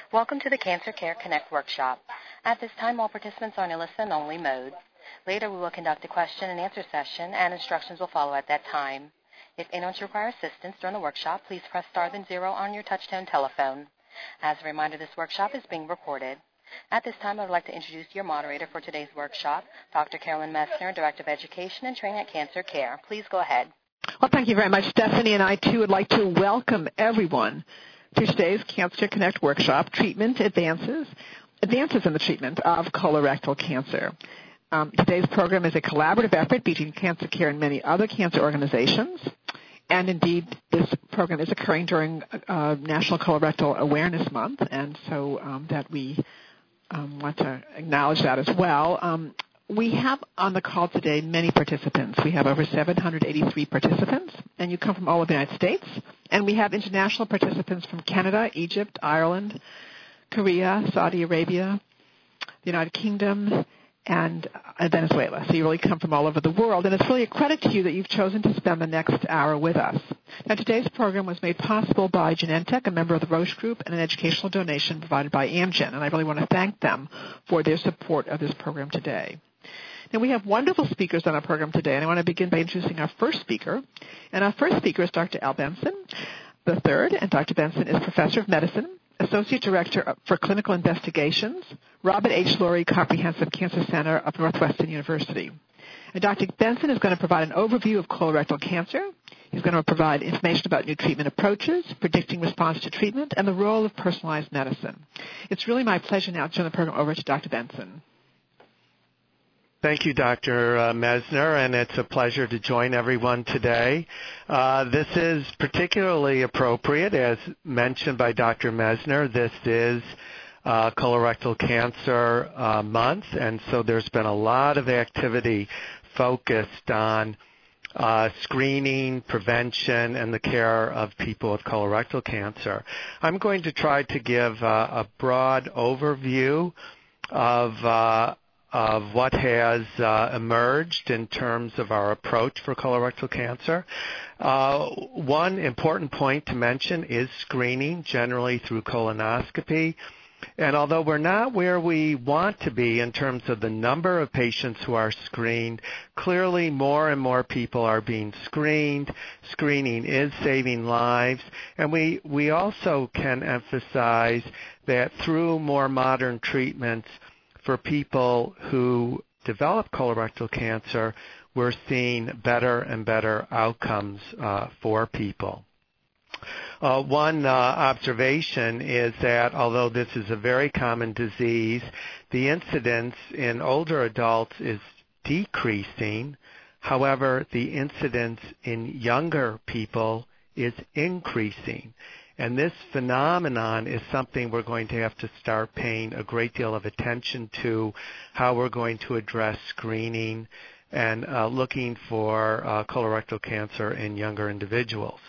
Welcome to the Cancer Care Connect workshop. At this time, all participants are in a listen-only mode. Later, we will conduct a question-and-answer session, and instructions will follow at that time. If anyone should require assistance during the workshop, please press star then 0 on your touch-tone telephone. As a reminder, this workshop is being recorded. At this time, I would like to introduce your moderator for today's workshop, Dr. Carolyn Messner, Director of Education and Training at Cancer Care. Please go ahead. Well, thank you very much, Stephanie, and I, too, would like to welcome everyone to today's Cancer Connect workshop, Treatment Advances in the Treatment of Colorectal Cancer. Today's program is a collaborative effort between Cancer Care and many other cancer organizations. And indeed, this program is occurring during National Colorectal Awareness Month, and so that we want to acknowledge that as well. We have on the call today many participants. We have over 783 participants, and you come from all over the United States. And we have international participants from Canada, Egypt, Ireland, Korea, Saudi Arabia, the United Kingdom, and Venezuela. So you really come from all over the world, and it's really a credit to you that you've chosen to spend the next hour with us. Now, today's program was made possible by Genentech, a member of the Roche Group, and an educational donation provided by Amgen, and I really want to thank them for their support of this program today. Now, we have wonderful speakers on our program today, and I want to begin by introducing our first speaker. And our first speaker is Dr. Al Benson III, and Dr. Benson is Professor of Medicine, Associate Director for Clinical Investigations, Robert H. Lurie Comprehensive Cancer Center of Northwestern University. And Dr. Benson is going to provide an overview of colorectal cancer. He's going to provide information about new treatment approaches, predicting response to treatment, and the role of personalized medicine. It's really my pleasure now to turn the program over to Dr. Benson. Thank you, Dr. Messner, and it's a pleasure to join everyone today. This is particularly appropriate, as mentioned by Dr. Messner. This is Colorectal Cancer Month, and so there's been a lot of activity focused on screening, prevention, and the care of people with colorectal cancer. I'm going to try to give a broad overview of what has emerged in terms of our approach for colorectal cancer. One important point to mention is screening, generally through colonoscopy. And although we're not where we want to be in terms of the number of patients who are screened, clearly more and more people are being screened. Screening is saving lives. And we also can emphasize that through more modern treatments, for people who develop colorectal cancer, we're seeing better and better outcomes for people. One observation is that although this is a very common disease, the incidence in older adults is decreasing. However, the incidence in younger people is increasing. And this phenomenon is something we're going to have to start paying a great deal of attention to, how we're going to address screening and looking for colorectal cancer in younger individuals.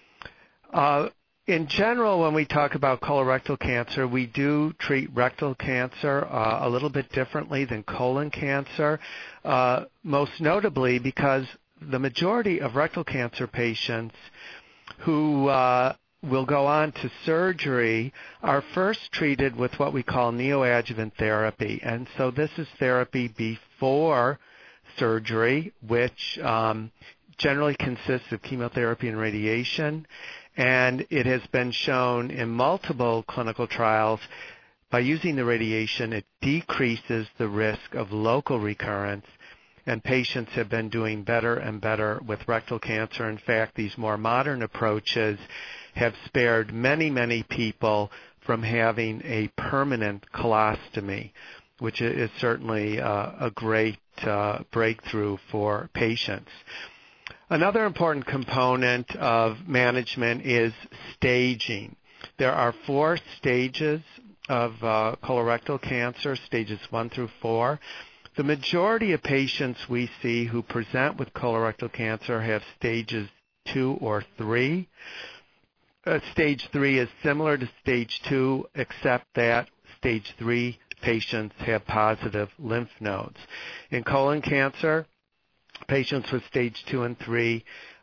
In general, when we talk about colorectal cancer, we do treat rectal cancer a little bit differently than colon cancer, most notably because the majority of rectal cancer patients who will go on to surgery are first treated with what we call neoadjuvant therapy. And so this is therapy before surgery, which generally consists of chemotherapy and radiation. And it has been shown in multiple clinical trials by using the radiation, it decreases the risk of local recurrence. And patients have been doing better and better with rectal cancer. In fact, these more modern approaches have spared many, many people from having a permanent colostomy, which is certainly a great breakthrough for patients. Another important component of management is staging. There are 4 stages of colorectal cancer, stages 1 through 4. The majority of patients we see who present with colorectal cancer have stages 2 or 3. Stage 3 is similar to stage 2, except that stage 3 patients have positive lymph nodes. In colon cancer, patients with stage 2 and 3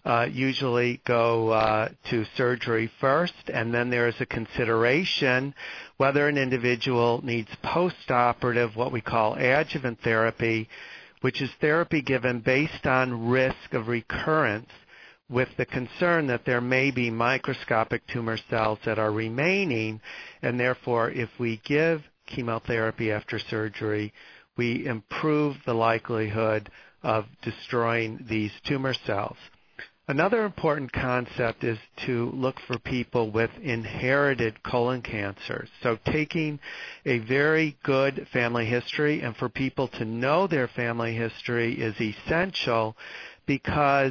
usually go to surgery first, and then there is a consideration whether an individual needs post-operative, what we call adjuvant therapy, which is therapy given based on risk of recurrence with the concern that there may be microscopic tumor cells that are remaining, and therefore if we give chemotherapy after surgery, we improve the likelihood of destroying these tumor cells. Another important concept is to look for people with inherited colon cancer. So taking a very good family history, and for people to know their family history is essential because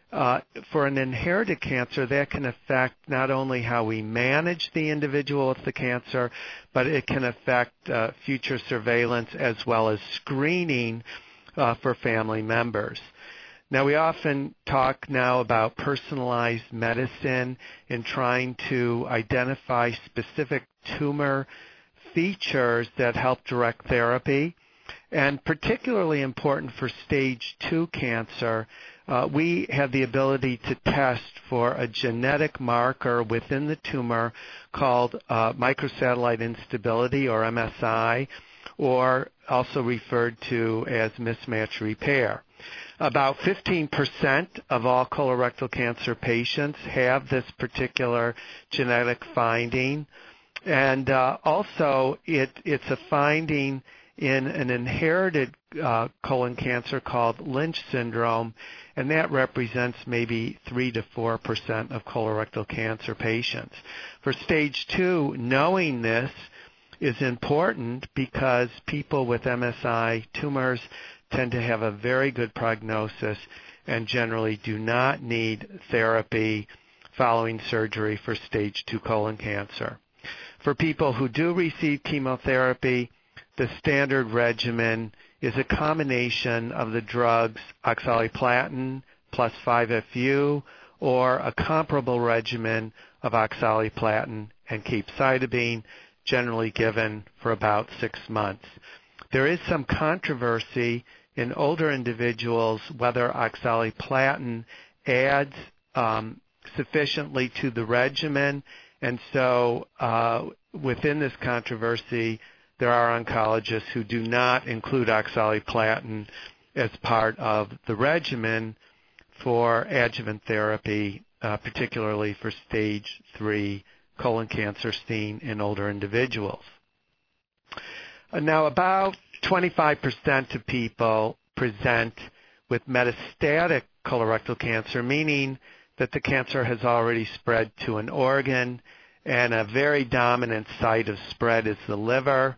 for an inherited cancer, that can affect not only how we manage the individual with the cancer, but it can affect future surveillance as well as screening for family members. Now, we often talk now about personalized medicine in trying to identify specific tumor features that help direct therapy. And particularly important for stage 2 cancer, we have the ability to test for a genetic marker within the tumor called microsatellite instability, or MSI, or also referred to as mismatch repair. About 15% of all colorectal cancer patients have this particular genetic finding, and also it's a finding in an inherited colon cancer called Lynch syndrome, and that represents maybe 3 to 4% of colorectal cancer patients. For stage 2, knowing this is important because people with MSI tumors tend to have a very good prognosis and generally do not need therapy following surgery for stage 2 colon cancer. For people who do receive chemotherapy, the standard regimen is a combination of the drugs oxaliplatin plus 5-FU or a comparable regimen of oxaliplatin and capecitabine, generally given for about 6 months. There is some controversy in older individuals whether oxaliplatin adds sufficiently to the regimen, and so within this controversy, there are oncologists who do not include oxaliplatin as part of the regimen for adjuvant therapy, particularly for stage 3 colon cancer seen in older individuals. Now, about 25% of people present with metastatic colorectal cancer, meaning that the cancer has already spread to an organ, and a very dominant site of spread is the liver.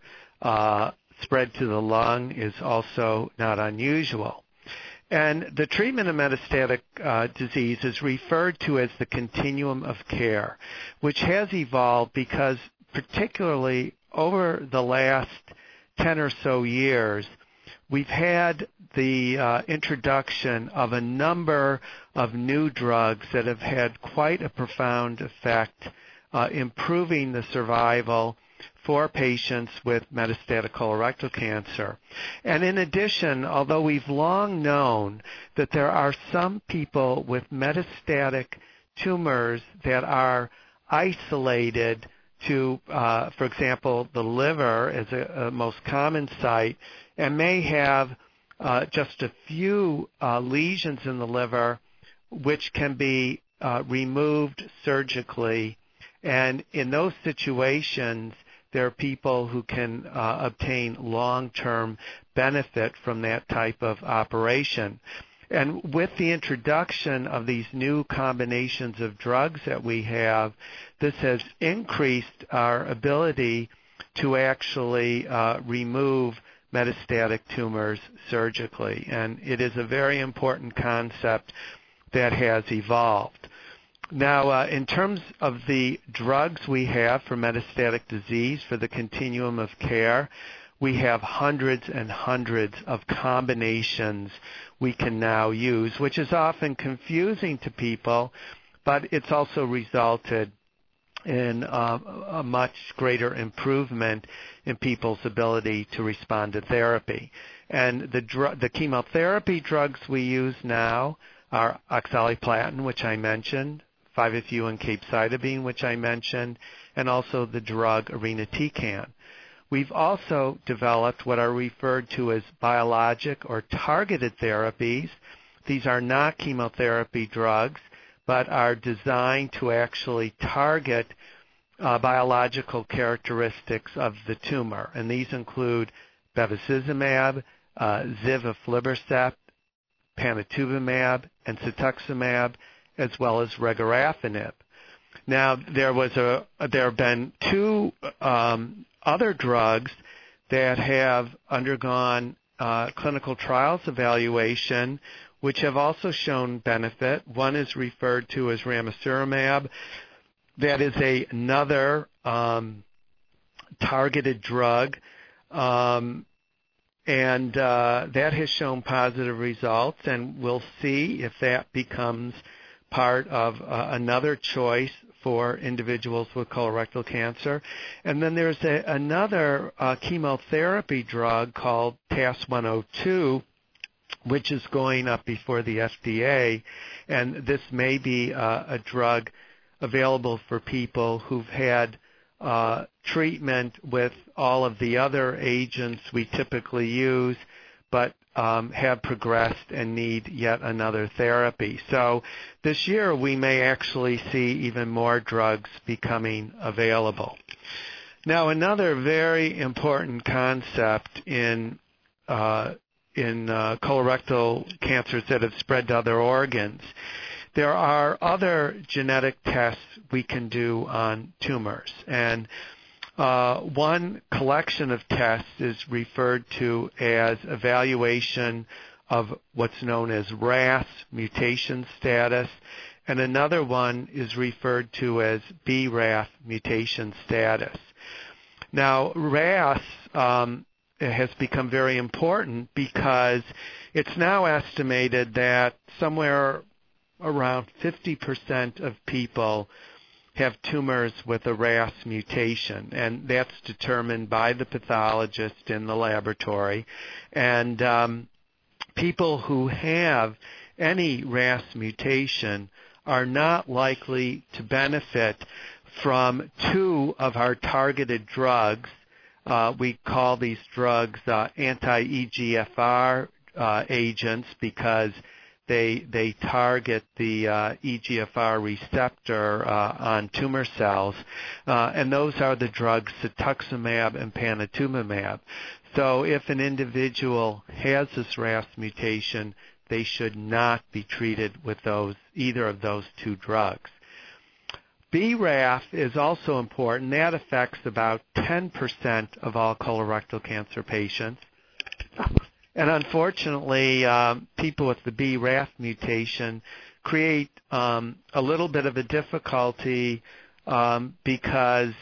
Spread to the lung is also not unusual. And the treatment of metastatic disease is referred to as the continuum of care, which has evolved because particularly over the last 10 or so years, we've had the introduction of a number of new drugs that have had quite a profound effect, improving the survival for patients with metastatic colorectal cancer. And in addition, although we've long known that there are some people with metastatic tumors that are isolated to, for example, the liver as a most common site, and may have just a few lesions in the liver which can be removed surgically. And in those situations, there are people who can obtain long-term benefit from that type of operation. And with the introduction of these new combinations of drugs that we have, this has increased our ability to actually remove metastatic tumors surgically. And it is a very important concept that has evolved. Now, in terms of the drugs we have for metastatic disease for the continuum of care, we have hundreds and hundreds of combinations we can now use, which is often confusing to people, but it's also resulted in a much greater improvement in people's ability to respond to therapy. And the chemotherapy drugs we use now are oxaliplatin, which I mentioned, 5-FU and capecitabine, which I mentioned, and also the drug irinotecan. We've also developed what are referred to as biologic or targeted therapies. These are not chemotherapy drugs, but are designed to actually target biological characteristics of the tumor. And these include bevacizumab, zivaflibercept, panitumumab, and cetuximab, as well as regorafenib. Now, there have been two other drugs that have undergone clinical trials evaluation, which have also shown benefit. One is referred to as ramucirumab. That is another targeted drug, and that has shown positive results, and we'll see if that becomes part of another choice for individuals with colorectal cancer. And then there's another chemotherapy drug called TAS-102, which is going up before the FDA, and this may be a drug available for people who've had treatment with all of the other agents we typically use, but have progressed and need yet another therapy. So this year we may actually see even more drugs becoming available. Now, another very important concept in colorectal cancers that have spread to other organs, there are other genetic tests we can do on tumors. And one collection of tests is referred to as evaluation of what's known as RAS mutation status, and another one is referred to as BRAF mutation status. Now, RAS has become very important because it's now estimated that somewhere around 50% of people have tumors with a RAS mutation, and that's determined by the pathologist in the laboratory. And people who have any RAS mutation are not likely to benefit from two of our targeted drugs. We call these drugs anti-EGFR agents because they target the EGFR receptor on tumor cells, and those are the drugs cetuximab and panitumumab. So if an individual has this RAS mutation, they should not be treated with either of those two drugs. BRAF is also important. That affects about 10% of all colorectal cancer patients. And unfortunately, people with the BRAF mutation create a little bit of a difficulty because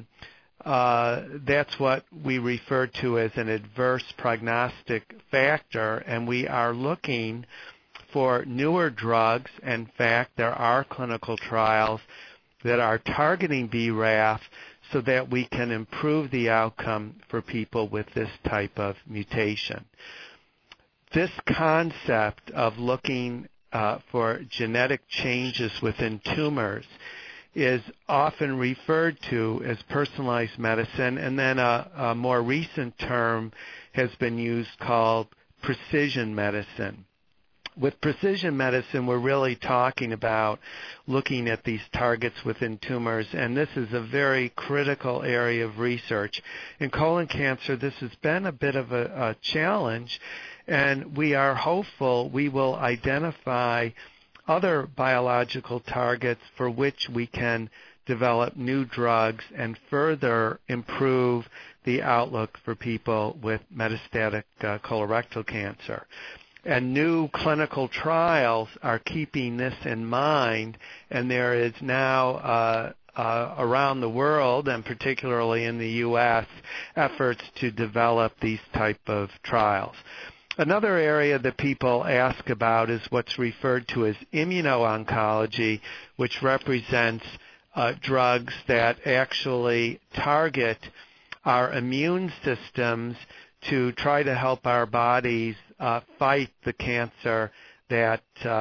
that's what we refer to as an adverse prognostic factor, and we are looking for newer drugs. In fact, there are clinical trials that are targeting BRAF so that we can improve the outcome for people with this type of mutation. This concept of looking for genetic changes within tumors is often referred to as personalized medicine, and then a more recent term has been used called precision medicine. With precision medicine, we're really talking about looking at these targets within tumors, and this is a very critical area of research. In colon cancer, this has been a bit of a challenge, and we are hopeful we will identify other biological targets for which we can develop new drugs and further improve the outlook for people with metastatic colorectal cancer. And new clinical trials are keeping this in mind, and there is now around the world, and particularly in the U.S., efforts to develop these type of trials. Another area that people ask about is what's referred to as immuno-oncology, which represents drugs that actually target our immune systems to try to help our bodies fight the cancer that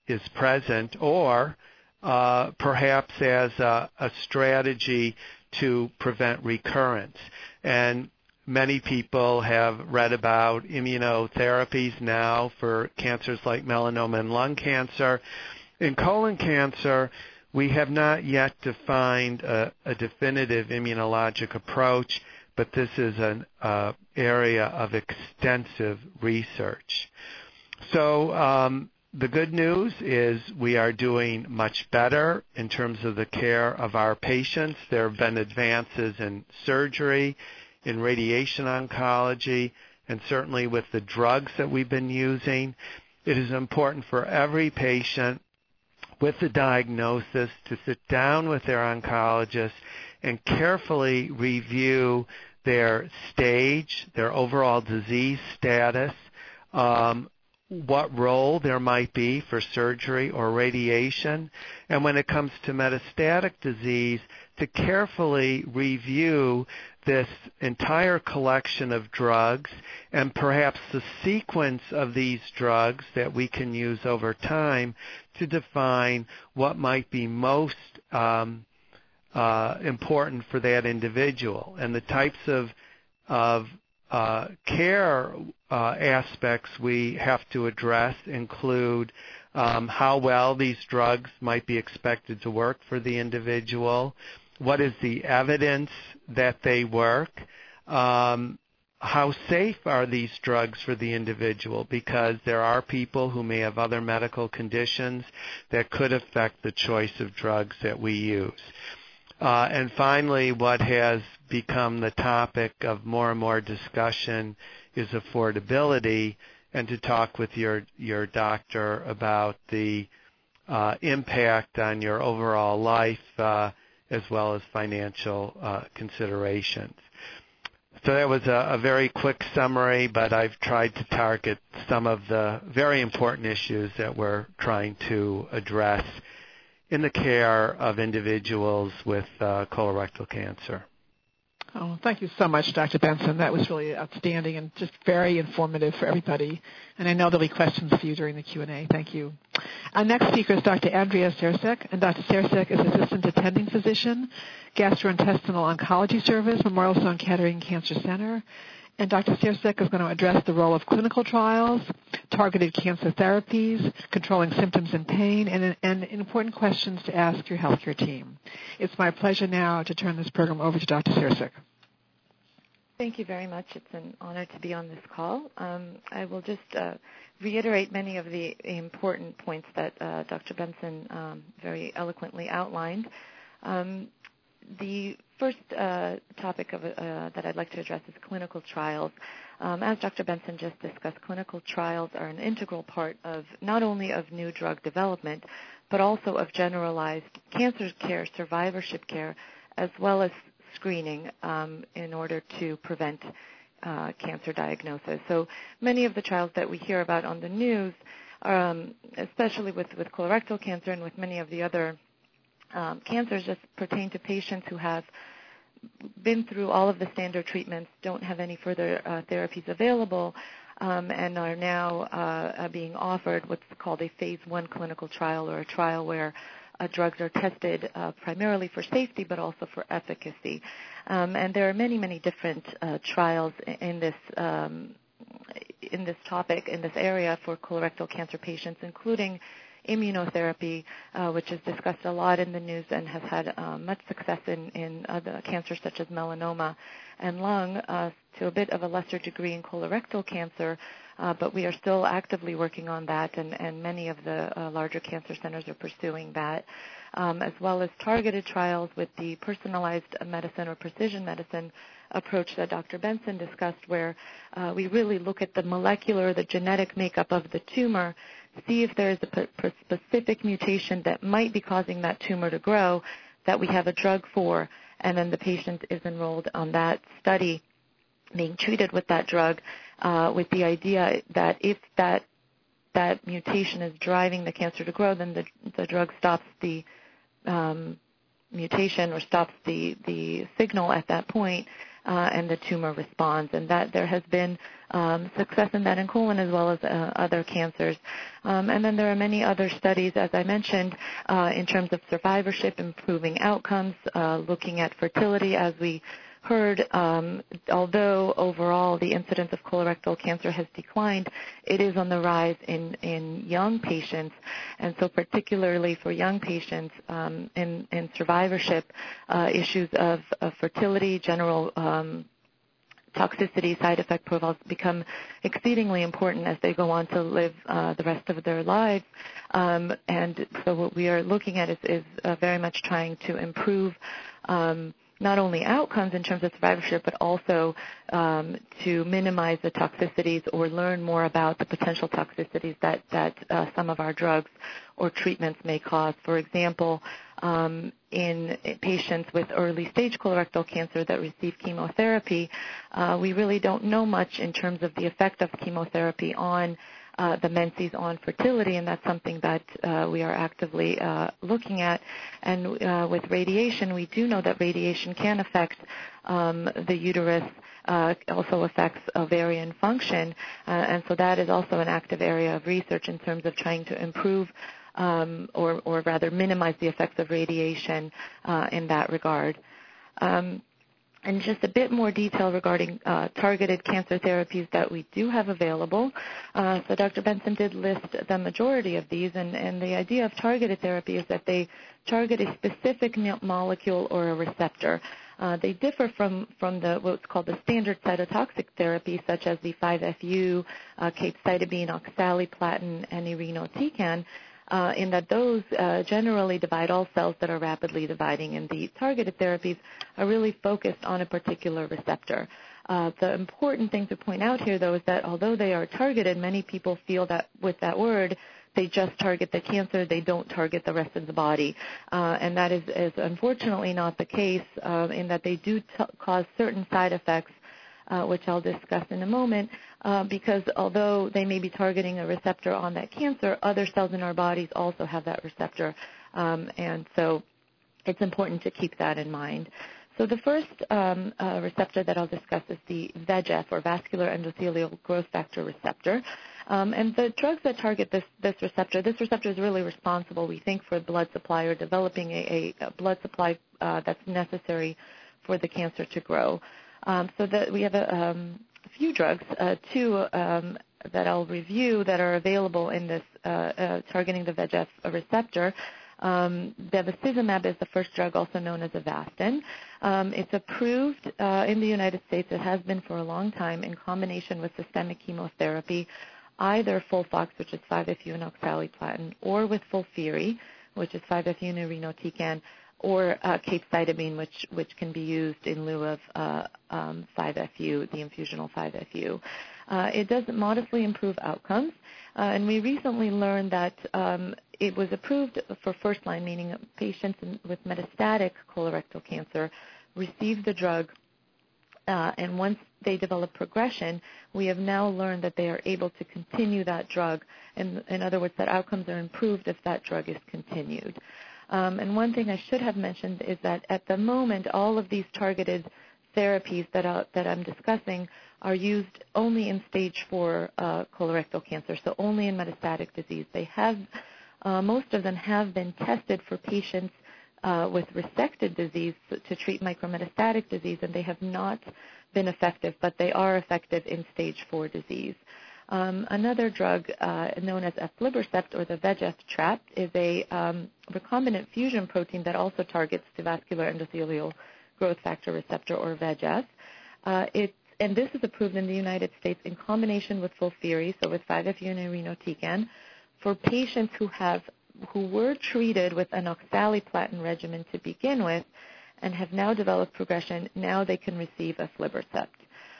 is present, or perhaps as a strategy to prevent recurrence. And many people have read about immunotherapies now for cancers like melanoma and lung cancer. In colon cancer, we have not yet defined a definitive immunologic approach, but this is an area of extensive research. So the good news is we are doing much better in terms of the care of our patients. There have been advances in surgery, in radiation oncology, and certainly with the drugs that we've been using. It is important for every patient with the diagnosis to sit down with their oncologist and carefully review their stage, their overall disease status, what role there might be for surgery or radiation, and when it comes to metastatic disease, to carefully review this entire collection of drugs and perhaps the sequence of these drugs that we can use over time to define what might be most important for that individual. And the types of care aspects we have to address include how well these drugs might be expected to work for the individual, what is the evidence that they work, how safe are these drugs for the individual, because there are people who may have other medical conditions that could affect the choice of drugs that we use. And finally, what has become the topic of more and more discussion is affordability, and to talk with your doctor about the impact on your overall life as well as financial considerations. So that was a very quick summary, but I've tried to target some of the very important issues that we're trying to address in the care of individuals with colorectal cancer. Oh, thank you so much, Dr. Benson. That was really outstanding and just very informative for everybody. And I know there'll be questions for you during the Q&A. Thank you. Our next speaker is Dr. Andrea Cercek, and Dr. Cercek is Assistant Attending Physician, Gastrointestinal Oncology Service, Memorial Sloan Kettering Cancer Center. And Dr. Cercek is going to address the role of clinical trials, targeted cancer therapies, controlling symptoms and pain, and important questions to ask your healthcare team. It's my pleasure now to turn this program over to Dr. Cercek. Thank you very much. It's an honor to be on this call. I will just reiterate many of the important points that Dr. Benson very eloquently outlined. The first topic that I'd like to address is clinical trials. As Dr. Benson just discussed, clinical trials are an integral part of not only of new drug development, but also of generalized cancer care, survivorship care, as well as screening in order to prevent cancer diagnosis. So many of the trials that we hear about on the news, especially with colorectal cancer and with many of the other cancers, just pertain to patients who have been through all of the standard treatments, don't have any further therapies available, and are now being offered what's called a phase 1 clinical trial, or a trial where drugs are tested primarily for safety but also for efficacy. And there are many, many different trials in this topic, in this area for colorectal cancer patients, including immunotherapy, which is discussed a lot in the news and has had much success in other cancers such as melanoma and lung, to a bit of a lesser degree in colorectal cancer, but we are still actively working on that, and many of the larger cancer centers are pursuing that, as well as targeted trials with the personalized medicine or precision medicine approach that Dr. Benson discussed, where we really look at the molecular, the genetic makeup of the tumor, see if there is a specific mutation that might be causing that tumor to grow, that we have a drug for, and then the patient is enrolled on that study being treated with that drug, with the idea that if that mutation is driving the cancer to grow, then the drug stops the mutation or stops the signal at that point, and the tumor responds, and that there has been success in that in colon as well as other cancers. And then there are many other studies, as I mentioned, in terms of survivorship, improving outcomes, looking at fertility, as we heard. Although overall the incidence of colorectal cancer has declined, it is on the rise in young patients, and so particularly for young patients in survivorship, issues of fertility, general toxicity, side effect profiles become exceedingly important as they go on to live the rest of their lives. And so what we are looking at is very much trying to improve not only outcomes in terms of survivorship, but also to minimize the toxicities or learn more about the potential toxicities that some of our drugs or treatments may cause. For example, in patients with early-stage colorectal cancer that receive chemotherapy, we really don't know much in terms of the effect of chemotherapy on the menses on fertility, and that's something that we are actively looking at. And with radiation, we do know that radiation can affect the uterus, also affects ovarian function, and so that is also an active area of research in terms of trying to improve or rather minimize the effects of radiation in that regard. And just a bit more detail regarding targeted cancer therapies that we do have available. So Dr. Benson did list the majority of these, and the idea of targeted therapy is that they target a specific molecule or a receptor. They differ from what's called the standard cytotoxic therapy, such as the 5-FU, capecitabine, oxaliplatin, and irinotecan, in that those generally divide all cells that are rapidly dividing, and the targeted therapies are really focused on a particular receptor. The important thing to point out here, though, is that although they are targeted, many people feel that with that word, they just target the cancer, they don't target the rest of the body. And that is unfortunately not the case, in that they do cause certain side effects, which I'll discuss in a moment, because although they may be targeting a receptor on that cancer, other cells in our bodies also have that receptor, and so it's important to keep that in mind. So the first receptor that I'll discuss is the VEGF, or vascular endothelial growth factor receptor. And the drugs that target this receptor is really responsible, we think, for blood supply or developing a blood supply that's necessary for the cancer to grow. So that we have a few drugs, two that I'll review that are available in this targeting the VEGF receptor. Bevacizumab is the first drug, also known as Avastin. It's approved in the United States. It has been for a long time in combination with systemic chemotherapy, either FOLFOX, which is 5-FU and oxaliplatin, or with FOLFIRI, which is 5-FU and irinotecan, or capecitabine, which can be used in lieu of 5-FU, the infusional 5-FU. It does modestly improve outcomes, and we recently learned that it was approved for first-line, meaning patients with metastatic colorectal cancer receive the drug, and once they develop progression, we have now learned that they are able to continue that drug. In other words, that outcomes are improved if that drug is continued. And one thing I should have mentioned is that at the moment, all of these targeted therapies that I'm discussing are used only in stage 4 colorectal cancer, so only in metastatic disease. They have, most of them have been tested for patients with resected disease to treat micrometastatic disease, and they have not been effective, but they are effective in stage 4 disease. Another drug known as aflibercept, or the VEGF trap, is a recombinant fusion protein that also targets the vascular endothelial growth factor receptor, or VEGF. And this is approved in the United States in combination with FOLFIRI, so with 5-FU and irinotecan, for patients who were treated with an oxaliplatin regimen to begin with and have now developed progression. Now they can receive aflibercept.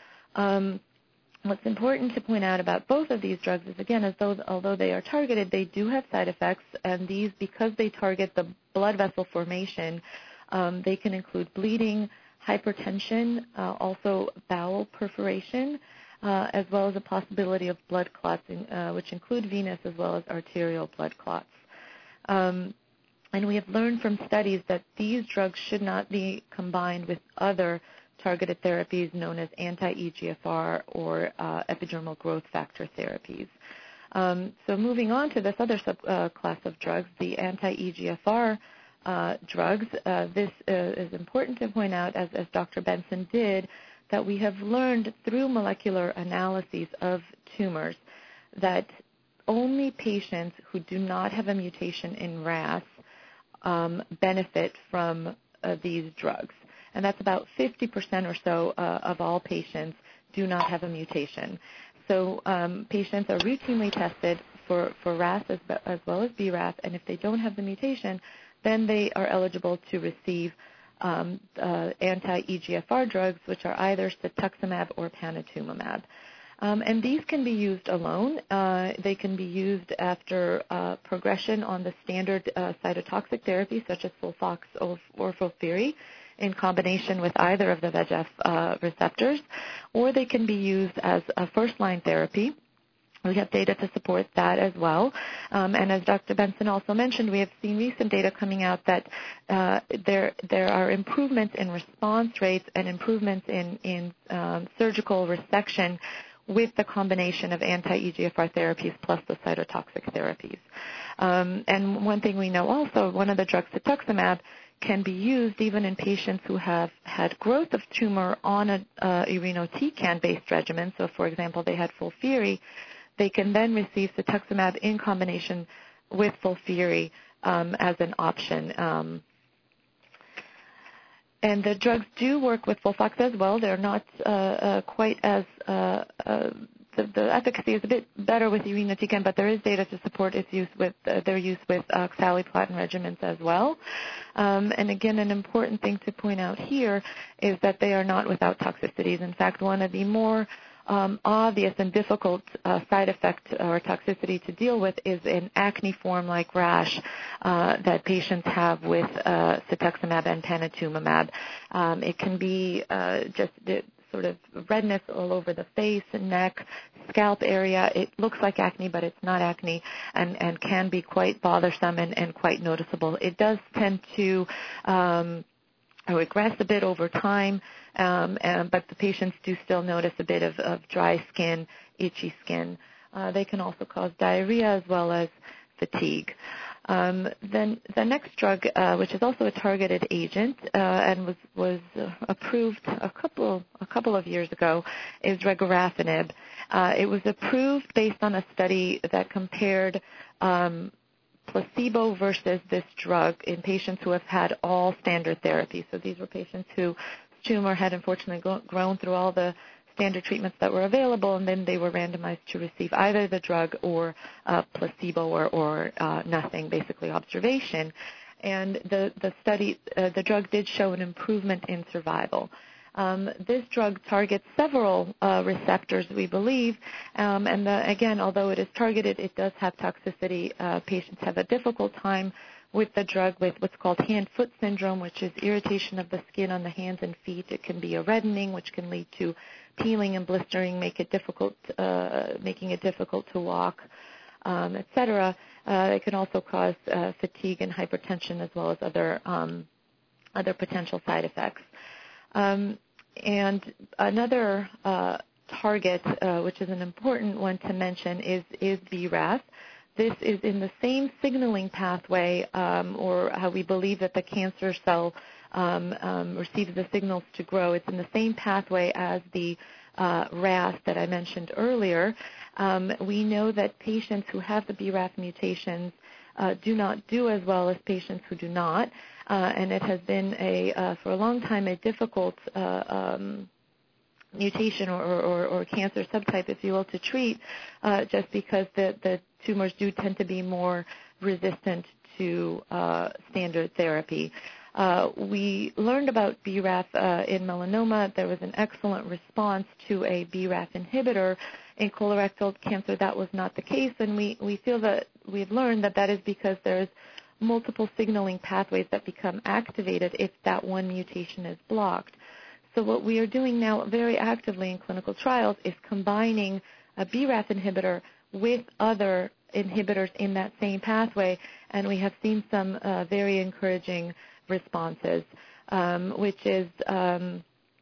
What's important to point out about both of these drugs is, again, although they are targeted, they do have side effects, and these, because they target the blood vessel formation, they can include bleeding, hypertension, also bowel perforation, as well as a possibility of blood clots, which include venous as well as arterial blood clots. And we have learned from studies that these drugs should not be combined with other targeted therapies known as anti-EGFR or epidermal growth factor therapies. So moving on to this other subclass of drugs, the anti-EGFR drugs, this is important to point out, as Dr. Benson did, that we have learned through molecular analyses of tumors that only patients who do not have a mutation in RAS benefit from these drugs. And that's about 50% or so of all patients do not have a mutation. So patients are routinely tested for RAS as well as BRAF, and if they don't have the mutation, then they are eligible to receive anti-EGFR drugs, which are either cetuximab or panitumumab. And these can be used alone. They can be used after progression on the standard cytotoxic therapy, such as FOLFOX or FOLFIRI, in combination with either of the VEGF receptors, or they can be used as a first-line therapy. We have data to support that as well. And as Dr. Benson also mentioned, we have seen recent data coming out that there are improvements in response rates and improvements in surgical resection with the combination of anti-EGFR therapies plus the cytotoxic therapies. And one thing we know also, one of the drugs, cetuximab, can be used even in patients who have had growth of tumor on a irinotecan-based regimen. So, for example, they had FOLFIRI. They can then receive cetuximab in combination with FOLFIRI as an option. And the drugs do work with FOLFOX as well. They're not quite as the efficacy is a bit better with irinotecan, but there is data to support its use with their use with oxaliplatin regimens as well. And again, an important thing to point out here is that they are not without toxicities. In fact, one of the more obvious and difficult side effect or toxicity to deal with is an acne form like rash that patients have with cetuximab and panitumumab. It can be just sort of redness all over the face and neck, scalp area. It looks like acne, but it's not acne, and can be quite bothersome and quite noticeable. It does tend to regress a bit over time, but the patients do still notice a bit of dry skin, itchy skin. They can also cause diarrhea as well as fatigue. Then the next drug, which is also a targeted agent and was approved a couple of years ago, is regorafenib. It was approved based on a study that compared placebo versus this drug in patients who have had all standard therapy. So these were patients whose tumor had unfortunately grown through all the standard treatments that were available, and then they were randomized to receive either the drug or placebo or nothing, basically observation. And the drug did show an improvement in survival. This drug targets several receptors, we believe, and again, although it is targeted, it does have toxicity. Patients have a difficult time with the drug with what's called hand-foot syndrome, which is irritation of the skin on the hands and feet. It can be a reddening, which can lead to peeling and blistering, making it difficult to walk, etc. It can also cause fatigue and hypertension, as well as other potential side effects. And another target, which is an important one to mention, is BRAF. This is in the same signaling pathway, or how we believe that the cancer cell receives the signals to grow. It's in the same pathway as the RAS that I mentioned earlier. We know that patients who have the BRAF mutations do not do as well as patients who do not, and it has been for a long time a difficult mutation or cancer subtype, if you will, to treat, just because the tumors do tend to be more resistant to standard therapy. We learned about BRAF in melanoma. There was an excellent response to a BRAF inhibitor. In colorectal cancer, that was not the case, and we feel that we've learned that is because there's multiple signaling pathways that become activated if that one mutation is blocked. So what we are doing now very actively in clinical trials is combining a BRAF inhibitor with other inhibitors in that same pathway, and we have seen some very encouraging responses, which is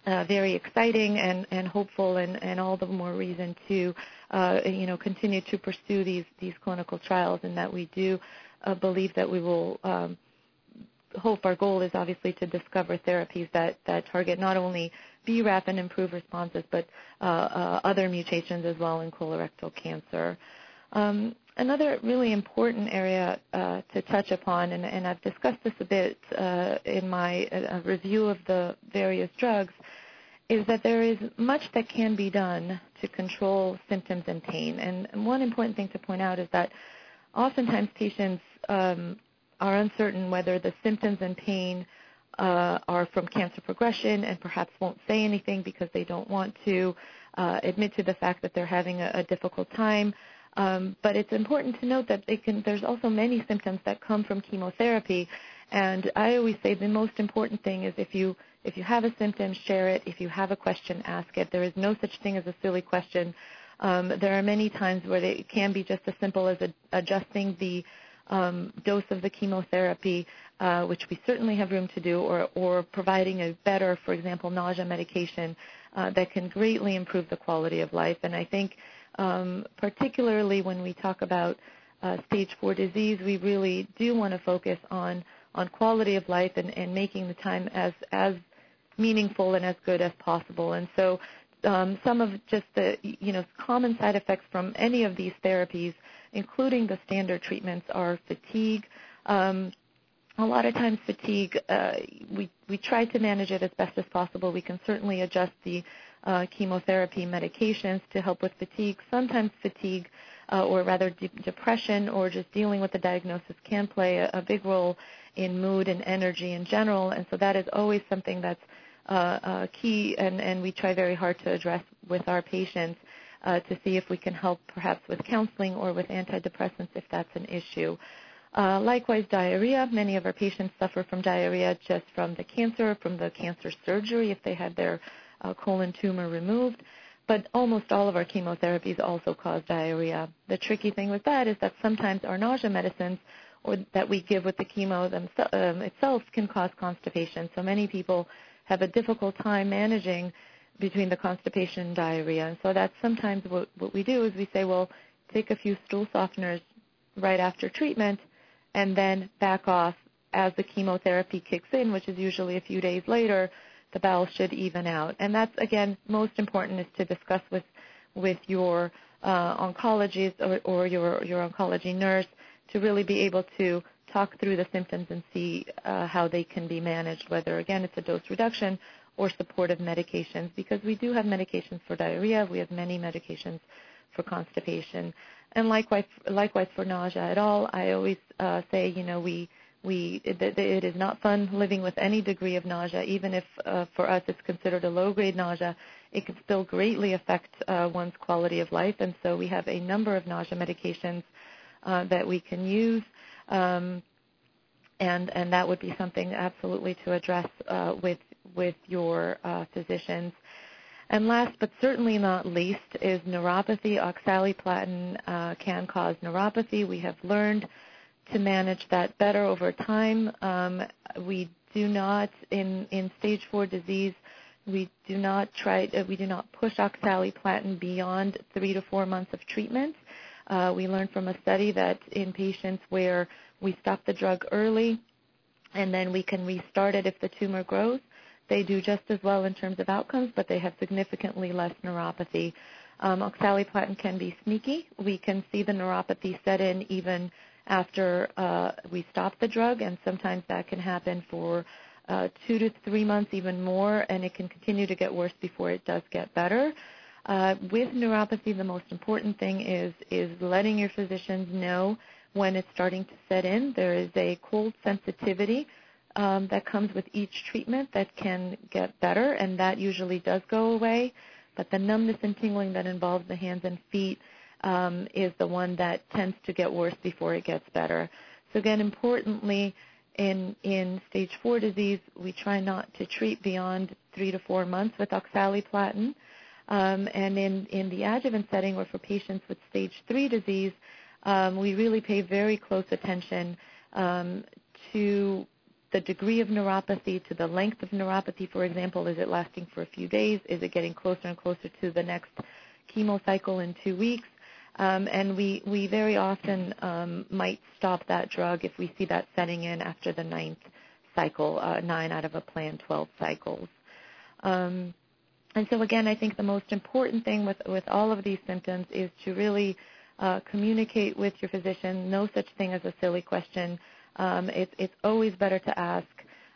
very exciting and hopeful, and all the more reason to continue to pursue these clinical trials, and that we do believe that we will hope. Our goal is obviously to discover therapies that target not only BRAF and improve responses, but other mutations as well in colorectal cancer. Another really important area to touch upon, and I've discussed this a bit in my review of the various drugs, is that there is much that can be done to control symptoms and pain. And one important thing to point out is that oftentimes patients are uncertain whether the symptoms and pain are from cancer progression, and perhaps won't say anything because they don't want to admit to the fact that they're having a difficult time. But it's important to note that there's also many symptoms that come from chemotherapy. And I always say the most important thing is if you have a symptom, share it. If you have a question, ask it. There is no such thing as a silly question. There are many times where it can be just as simple as adjusting the dose of the chemotherapy, which we certainly have room to do, or providing a better, for example, nausea medication that can greatly improve the quality of life. And I think particularly when we talk about stage 4 disease, we really do want to focus on quality of life and making the time as meaningful and as good as possible. And so some of just the common side effects from any of these therapies, including the standard treatments, are fatigue. A lot of times fatigue, we try to manage it as best as possible. We can certainly adjust the chemotherapy medications to help with fatigue. Sometimes fatigue, or rather depression, or just dealing with the diagnosis can play a big role in mood and energy in general. And so that is always something that's key, and we try very hard to address with our patients to see if we can help perhaps with counseling or with antidepressants if that's an issue. Likewise, diarrhea. Many of our patients suffer from diarrhea just from the cancer surgery if they had their colon tumor removed. But almost all of our chemotherapies also cause diarrhea. The tricky thing with that is that sometimes our nausea medicines or that we give with the chemo itself can cause constipation. So many people have a difficult time managing between the constipation and diarrhea. And so that's sometimes what we do is we say, well, take a few stool softeners right after treatment and then back off as the chemotherapy kicks in, which is usually a few days later. The bowel should even out. And that's, again, most important is to discuss with your oncologist or your oncology nurse to really be able to talk through the symptoms and see how they can be managed, whether, again, it's a dose reduction or supportive medications, because we do have medications for diarrhea. We have many medications for constipation. And likewise for nausea at all. I always say, it is not fun living with any degree of nausea. Even if for us it's considered a low-grade nausea, it can still greatly affect one's quality of life. And so we have a number of nausea medications that we can use, and that would be something absolutely to address with your physicians. And last but certainly not least is neuropathy. Oxaliplatin can cause neuropathy. We have learned to manage that better over time. We do not, in stage 4 disease, we do not push oxaliplatin beyond 3 to 4 months of treatment. We learned from a study that in patients where we stop the drug early and then we can restart it if the tumor grows, they do just as well in terms of outcomes, but they have significantly less neuropathy. Oxaliplatin can be sneaky. We can see the neuropathy set in even after we stop the drug, and sometimes that can happen for 2 to 3 months, even more, and it can continue to get worse before it does get better. With neuropathy, the most important thing is letting your physicians know when it's starting to set in. There is a cold sensitivity that comes with each treatment that can get better, and that usually does go away. But the numbness and tingling that involves the hands and feet is the one that tends to get worse before it gets better. So again, importantly, in stage 4 disease, we try not to treat beyond 3 to 4 months with oxaliplatin. And in the adjuvant setting or for patients with stage 3 disease, we really pay very close attention to the degree of neuropathy to the length of neuropathy, for example. Is it lasting for a few days? Is it getting closer and closer to the next chemo cycle in 2 weeks? And we very often might stop that drug if we see that setting in after the 9th cycle, 9 out of a planned 12 cycles. And so again, I think the most important thing with all of these symptoms is to really communicate with your physician. No such thing as a silly question. It's always better to ask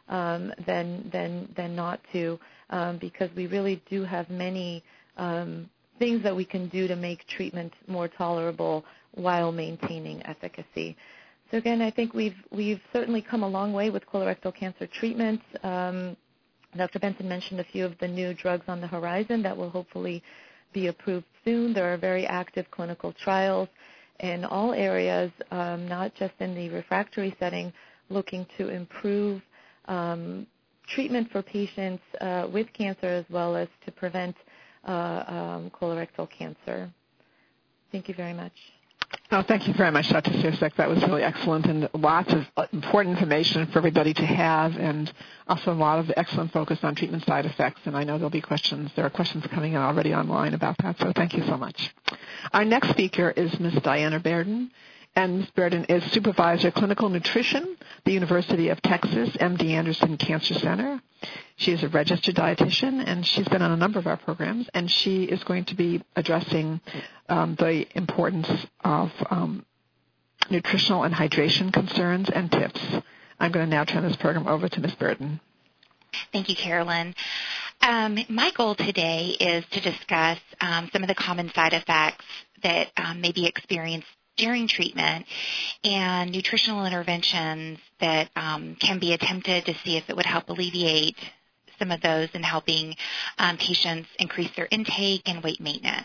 than not to, because we really do have many things that we can do to make treatment more tolerable while maintaining efficacy. So again, I think we've certainly come a long way with colorectal cancer treatment. Dr. Benson mentioned a few of the new drugs on the horizon that will hopefully be approved soon. There are very active clinical trials in all areas, not just in the refractory setting, looking to improve treatment for patients with cancer as well as to prevent colorectal cancer. Thank you very much. Oh, thank you very much, Dr. Sirsak. That was really excellent and lots of important information for everybody to have, and also a lot of excellent focus on treatment side effects. And I know there'll be questions. There are questions coming in already online about that, so thank you so much. Our next speaker is Ms. Diana Bearden. And Ms. Bearden is Supervisor Clinical Nutrition, the University of Texas MD Anderson Cancer Center. She is a registered dietitian, and she's been on a number of our programs, and she is going to be addressing the importance of nutritional and hydration concerns and tips. I'm going to now turn this program over to Ms. Bearden. Thank you, Carolyn. My goal today is to discuss some of the common side effects that may be experienced during treatment and nutritional interventions that can be attempted to see if it would help alleviate some of those in helping patients increase their intake and weight maintenance.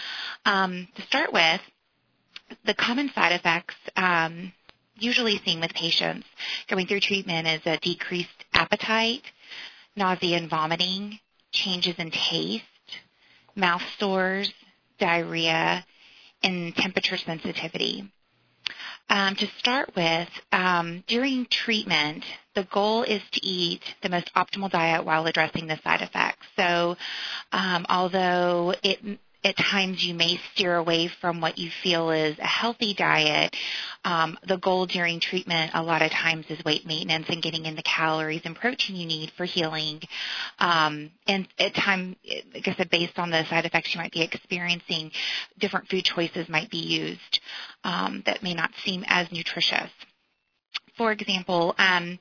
To start with, the common side effects usually seen with patients going through treatment is a decreased appetite, nausea and vomiting, changes in taste, mouth sores, diarrhea, and temperature sensitivity. To start with, during treatment, the goal is to eat the most optimal diet while addressing the side effects. So although at times you may steer away from what you feel is a healthy diet, the goal during treatment a lot of times is weight maintenance and getting in the calories and protein you need for healing. And at times, like I said, based on the side effects you might be experiencing, different food choices might be used that may not seem as nutritious. For example,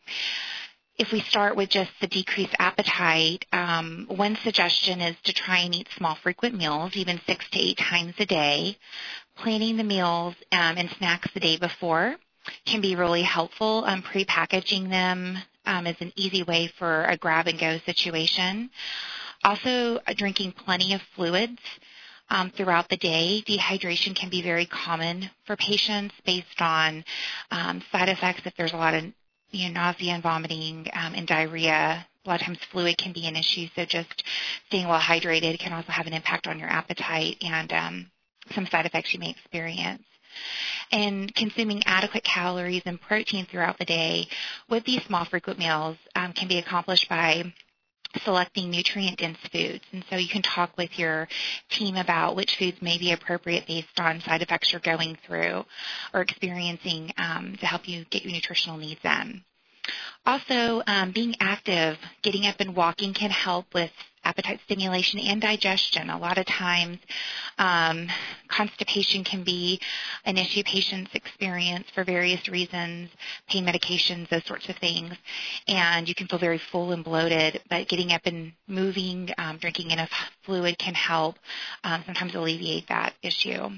if we start with just the decreased appetite, one suggestion is to try and eat small, frequent meals, even 6 to 8 times a day. Planning the meals and snacks the day before can be really helpful. Pre-packaging them is an easy way for a grab-and-go situation. Also, drinking plenty of fluids throughout the day. Dehydration can be very common for patients based on side effects if there's a lot of nausea and vomiting and diarrhea. A lot of times fluid can be an issue, so just staying well hydrated can also have an impact on your appetite and some side effects you may experience. And consuming adequate calories and protein throughout the day with these small frequent meals can be accomplished by selecting nutrient-dense foods. And so you can talk with your team about which foods may be appropriate based on side effects you're going through or experiencing to help you get your nutritional needs in. Also, being active, getting up and walking can help with appetite stimulation and digestion. A lot of times, constipation can be an issue patients experience for various reasons, pain medications, those sorts of things, and you can feel very full and bloated, but getting up and moving, drinking enough fluid can help sometimes alleviate that issue.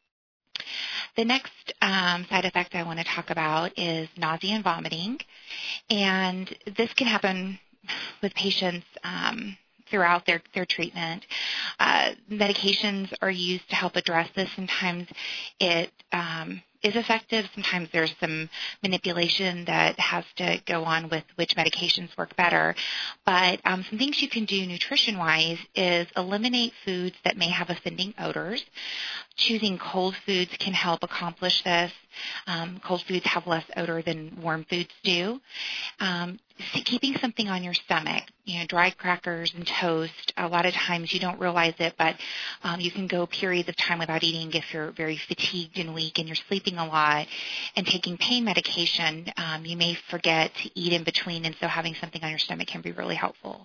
The next side effect I want to talk about is nausea and vomiting, and this can happen with patients throughout their treatment. Medications are used to help address this. Sometimes it is effective. Sometimes there's some manipulation that has to go on with which medications work better. But some things you can do nutrition-wise is eliminate foods that may have offending odors. Choosing cold foods can help accomplish this. Cold foods have less odor than warm foods do. Keeping something on your stomach, dry crackers and toast, a lot of times you don't realize it, but you can go periods of time without eating if you're very fatigued and weak and you're sleeping a lot and taking pain medication. You may forget to eat in between, and so having something on your stomach can be really helpful.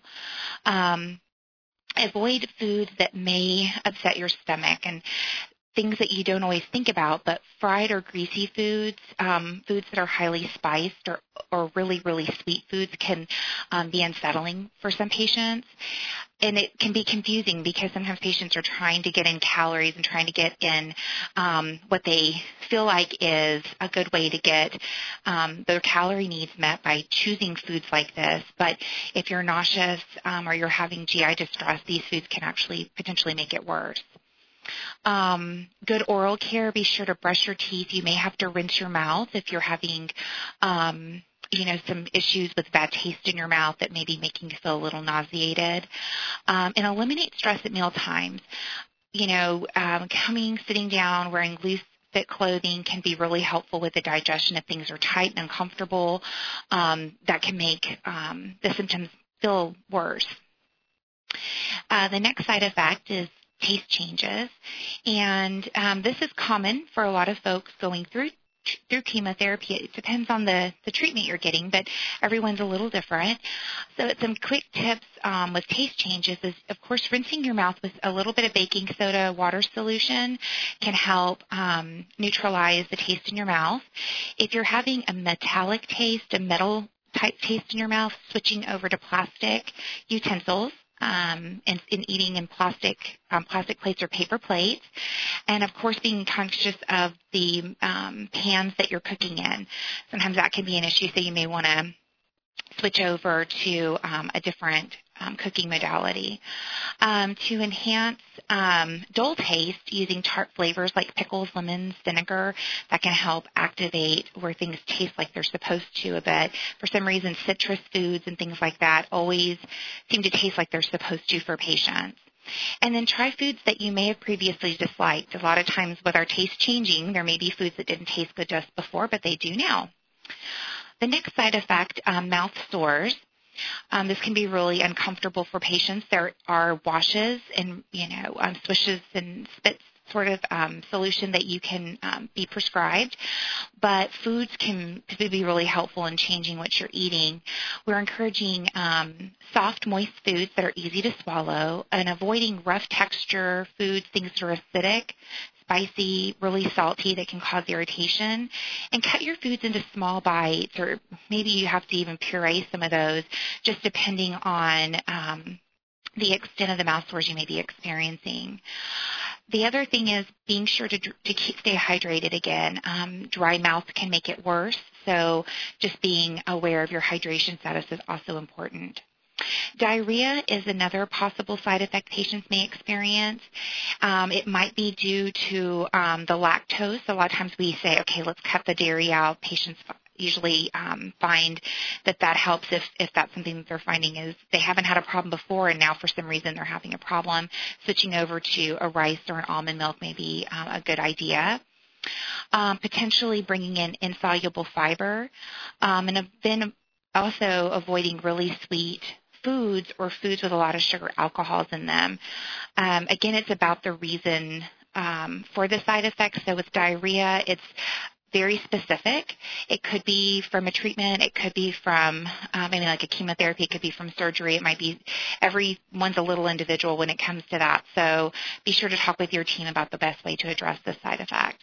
Avoid foods that may upset your stomach, and things that you don't always think about, but fried or greasy foods, foods that are highly spiced or really, really sweet foods can be unsettling for some patients. And it can be confusing because sometimes patients are trying to get in calories and trying to get in what they feel like is a good way to get their calorie needs met by choosing foods like this. But if you're nauseous or you're having GI distress, these foods can actually potentially make it worse. Good oral care. Be sure to brush your teeth. You may have to rinse your mouth if you're having, some issues with bad taste in your mouth that may be making you feel a little nauseated. And eliminate stress at meal times. Sitting down, wearing loose fit clothing can be really helpful with the digestion if things are tight and uncomfortable. That can make the symptoms feel worse. The next side effect is taste changes, and this is common for a lot of folks going through chemotherapy. It depends on the treatment you're getting, but everyone's a little different. So some quick tips with taste changes is, of course, rinsing your mouth with a little bit of baking soda water solution can help neutralize the taste in your mouth. If you're having a metallic taste, a metal type taste in your mouth, switching over to plastic utensils, and eating in plastic plates or paper plates, and of course being conscious of the pans that you're cooking in. Sometimes that can be an issue, so you may want to switch over to a different cooking modality. To enhance dull taste, using tart flavors like pickles, lemons, vinegar, that can help activate where things taste like they're supposed to a bit. For some reason, citrus foods and things like that always seem to taste like they're supposed to for patients. And then try foods that you may have previously disliked. A lot of times with our taste changing, there may be foods that didn't taste good just before, but they do now. The next side effect, mouth sores. This can be really uncomfortable for patients. There are washes and, swishes and spits sort of solution that you can be prescribed, but foods can be really helpful in changing what you're eating. We're encouraging soft, moist foods that are easy to swallow and avoiding rough texture foods, things that are acidic, spicy, really salty that can cause irritation, and cut your foods into small bites, or maybe you have to even puree some of those, just depending on the extent of the mouth sores you may be experiencing. The other thing is being sure to stay hydrated again. Dry mouth can make it worse, so just being aware of your hydration status is also important. Diarrhea is another possible side effect patients may experience. It might be due to the lactose. A lot of times we say, okay, let's cut the dairy out. Patients usually find that helps if that's something that they're finding is they haven't had a problem before and now for some reason they're having a problem. Switching over to a rice or an almond milk may be a good idea. Potentially bringing in insoluble fiber, and then also avoiding really sweet foods or foods with a lot of sugar alcohols in them. Again, it's about the reason for the side effects. So with diarrhea, it's very specific. It could be from a treatment. It could be from maybe like a chemotherapy. It could be from surgery. It might be everyone's a little individual when it comes to that. So be sure to talk with your team about the best way to address this side effect.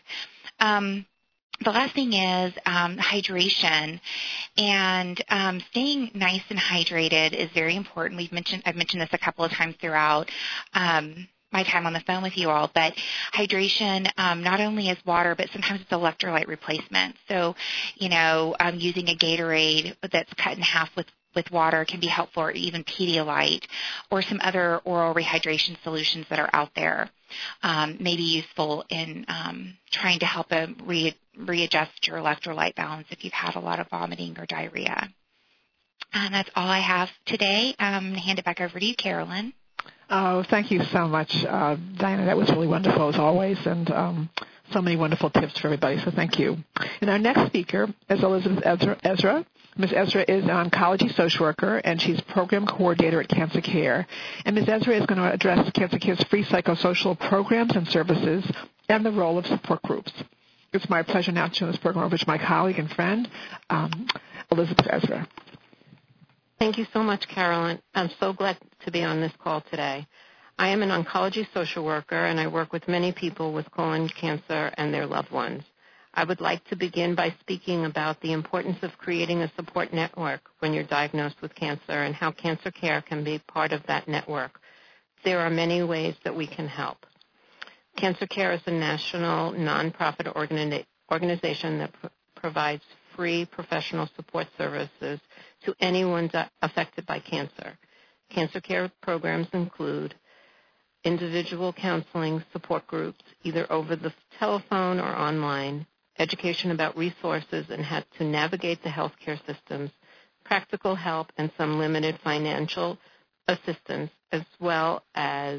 The last thing is hydration, and staying nice and hydrated is very important. I've mentioned this a couple of times throughout my time on the phone with you all, but hydration not only is water, but sometimes it's electrolyte replacement. So, using a Gatorade that's cut in half with water can be helpful, or even Pedialyte, or some other oral rehydration solutions that are out there may be useful in trying to help readjust your electrolyte balance if you've had a lot of vomiting or diarrhea. And that's all I have today. I'm going to hand it back over to you, Carolyn. Oh, thank you so much, Diana. That was really wonderful as always, and so many wonderful tips for everybody, so thank you. And our next speaker is Elizabeth Ezra. Ms. Ezra is an oncology social worker, and she's program coordinator at Cancer Care. And Ms. Ezra is going to address Cancer Care's free psychosocial programs and services and the role of support groups. It's my pleasure now to turn this program over to my colleague and friend, Elizabeth Ezra. Thank you so much, Carolyn. I'm so glad to be on this call today. I am an oncology social worker, and I work with many people with colon cancer and their loved ones. I would like to begin by speaking about the importance of creating a support network when you're diagnosed with cancer and how Cancer Care can be part of that network. There are many ways that we can help. Cancer Care is a national nonprofit organization that provides free professional support services to anyone affected by cancer. Cancer Care programs include individual counseling support groups, either over the telephone or online, education about resources and how to navigate the healthcare systems, practical help, and some limited financial assistance, as well as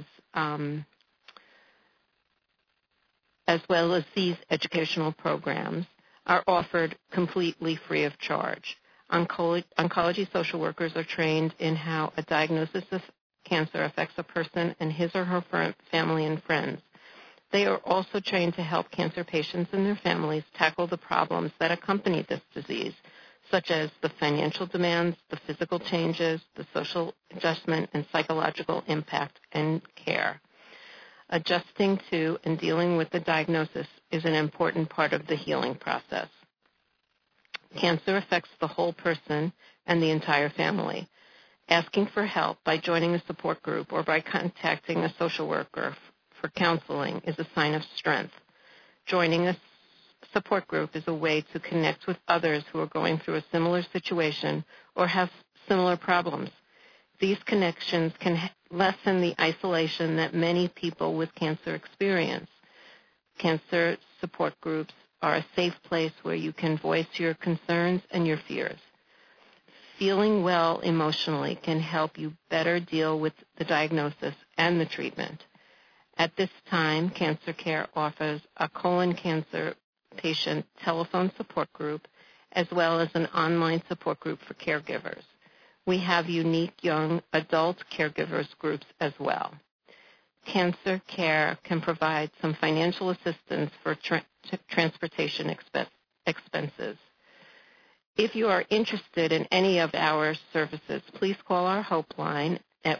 these educational programs are offered completely free of charge. Oncology social workers are trained in how a diagnosis of cancer affects a person and his or her family and friends. They are also trained to help cancer patients and their families tackle the problems that accompany this disease, such as the financial demands, the physical changes, the social adjustment, and psychological impact and care. Adjusting to and dealing with the diagnosis is an important part of the healing process. Cancer affects the whole person and the entire family. Asking for help by joining a support group or by contacting a social worker for counseling is a sign of strength. Joining a support group is a way to connect with others who are going through a similar situation or have similar problems. These connections can lessen the isolation that many people with cancer experience. Cancer support groups are a safe place where you can voice your concerns and your fears. Feeling well emotionally can help you better deal with the diagnosis and the treatment. At this time, Cancer Care offers a colon cancer patient telephone support group as well as an online support group for caregivers. We have unique young adult caregivers groups as well. Cancer Care can provide some financial assistance for transportation expenses. If you are interested in any of our services, please call our HOPE line at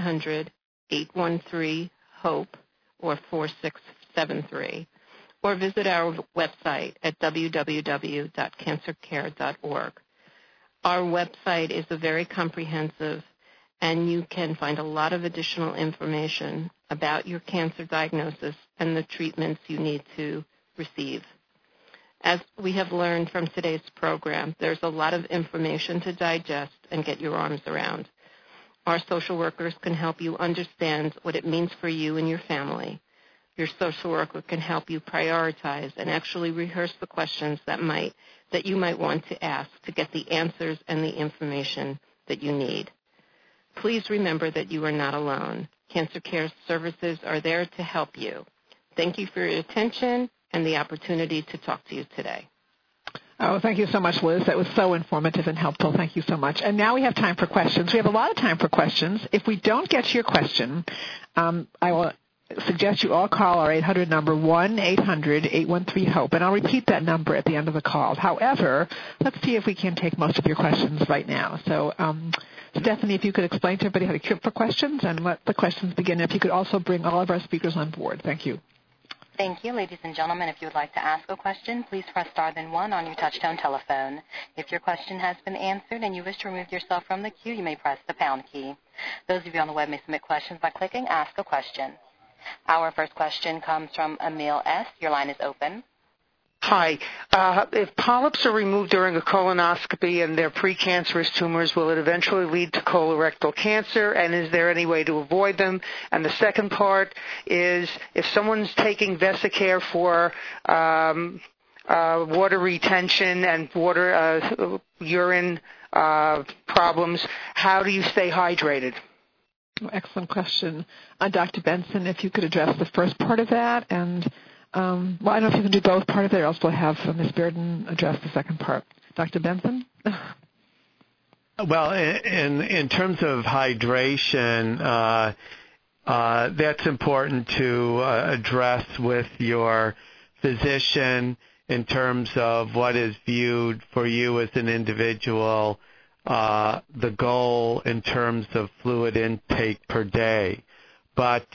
1-800-813-HOPE or 4673, or visit our website at www.cancercare.org. Our website is very comprehensive, and you can find a lot of additional information about your cancer diagnosis and the treatments you need to receive. As we have learned from today's program, there's a lot of information to digest and get your arms around. Our social workers can help you understand what it means for you and your family. Your social worker can help you prioritize and actually rehearse the questions that you might want to ask to get the answers and the information that you need. Please remember that you are not alone. Cancer Care services are there to help you. Thank you for your attention and the opportunity to talk to you today. Oh, thank you so much, Liz. That was so informative and helpful. Thank you so much. And now we have time for questions. We have a lot of time for questions. If we don't get to your question, I will suggest you all call our 800 number, 1-800-813-HOPE, and I'll repeat that number at the end of the call. However, let's see if we can take most of your questions right now. So, Stephanie, if you could explain to everybody how to queue up for questions and let the questions begin. If you could also bring all of our speakers on board. Thank you. Thank you. Ladies and gentlemen, if you would like to ask a question, please press star then one on your touchtone telephone. If your question has been answered and you wish to remove yourself from the queue, you may press the pound key. Those of you on the web may submit questions by clicking Ask a Question. Our first question comes from Emil S. Your line is open. Hi. If polyps are removed during a colonoscopy and they're precancerous tumors, will it eventually lead to colorectal cancer, and is there any way to avoid them? And the second part is, if someone's taking Vesicare for water retention and urine problems, how do you stay hydrated? Excellent question. Dr. Benson, if you could address the first part of that, and I don't know if you can do both part of it, or else we'll have Ms. Bearden address the second part. Dr. Benson? Well, in terms of hydration, that's important to address with your physician in terms of what is viewed for you as an individual, the goal in terms of fluid intake per day. But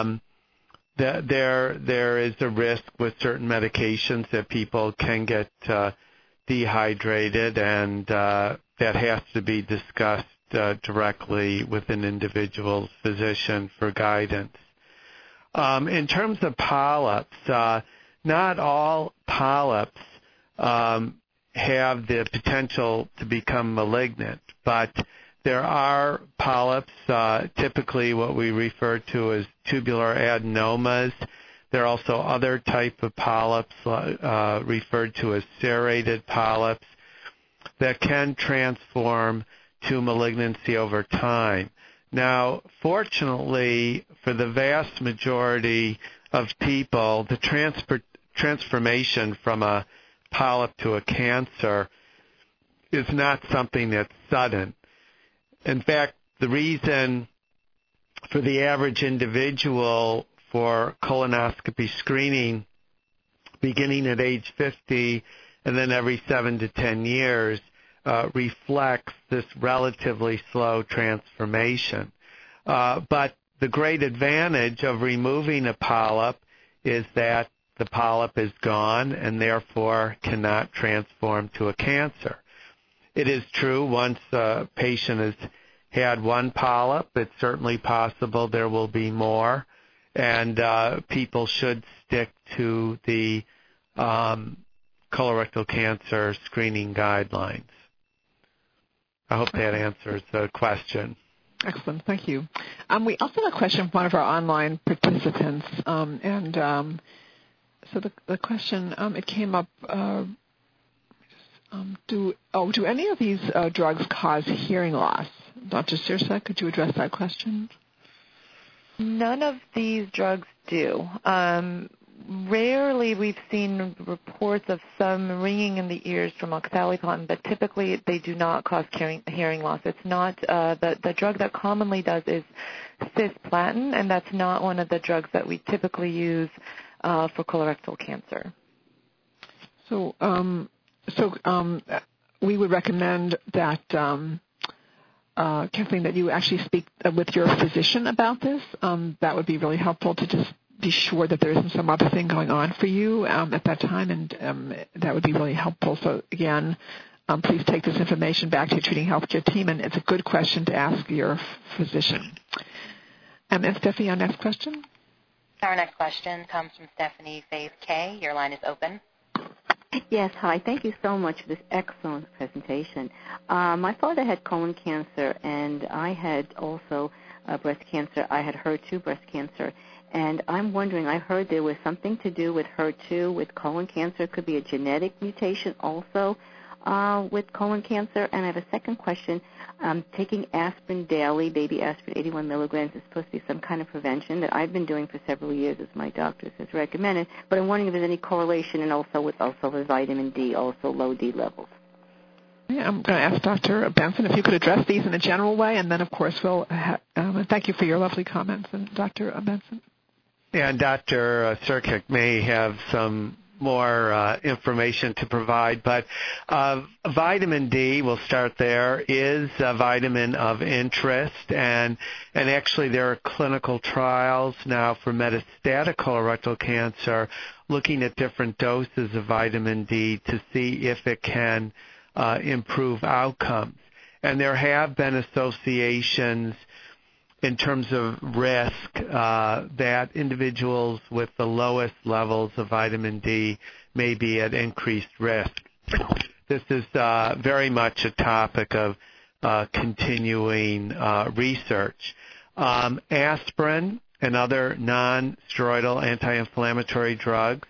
there is a risk with certain medications that people can get dehydrated, and that has to be discussed directly with an individual's physician for guidance. In terms of polyps, not all polyps have the potential to become malignant, but there are polyps, typically what we refer to as tubular adenomas. There are also other type of polyps referred to as serrated polyps that can transform to malignancy over time. Now, fortunately, for the vast majority of people, the transformation from a polyp to a cancer is not something that's sudden. In fact, the reason for the average individual for colonoscopy screening beginning at age 50 and then every 7 to 10 years reflects this relatively slow transformation. But the great advantage of removing a polyp is that the polyp is gone and therefore cannot transform to a cancer. It is true once a patient has had one polyp, it's certainly possible there will be more, and people should stick to the colorectal cancer screening guidelines. I hope that answers the question. Excellent. Thank you. We also have a question from one of our online participants, so the question, it came up, do any of these drugs cause hearing loss? Dr. Sirsa, could you address that question? None of these drugs do. Rarely we've seen reports of some ringing in the ears from oxaliplatin, but typically they do not cause hearing loss. It's not the drug that commonly does is cisplatin, and that's not one of the drugs that we typically use for colorectal cancer. So we would recommend that, Kathleen, that you actually speak with your physician about this. That would be really helpful to just be sure that there isn't some other thing going on for you at that time, and that would be really helpful. So, again, please take this information back to your treating healthcare team, and it's a good question to ask your physician. And Stephanie, our next question? Our next question comes from Stephanie Faith K. Your line is open. Yes, hi. Thank you so much for this excellent presentation. My father had colon cancer, and I had also breast cancer. I had HER2 breast cancer. And I'm wondering, I heard there was something to do with HER2 with colon cancer. It could be a genetic mutation also with colon cancer. And I have a second question. Taking aspirin daily, baby aspirin, 81 milligrams, is supposed to be some kind of prevention that I've been doing for several years, as my doctor has recommended. But I'm wondering if there's any correlation, and also with vitamin D, also low D levels. Yeah, I'm going to ask Dr. Benson if you could address these in a general way, and then, of course, we'll thank you for your lovely comments, and Dr. Benson. Yeah, and Dr. Sirkik may have some more information to provide, but vitamin D, we'll start there, is a vitamin of interest, and actually there are clinical trials now for metastatic colorectal cancer looking at different doses of vitamin D to see if it can improve outcomes. And there have been associations in terms of risk that individuals with the lowest levels of vitamin D may be at increased risk. This is very much a topic of continuing research. Aspirin and other non-steroidal anti-inflammatory drugs,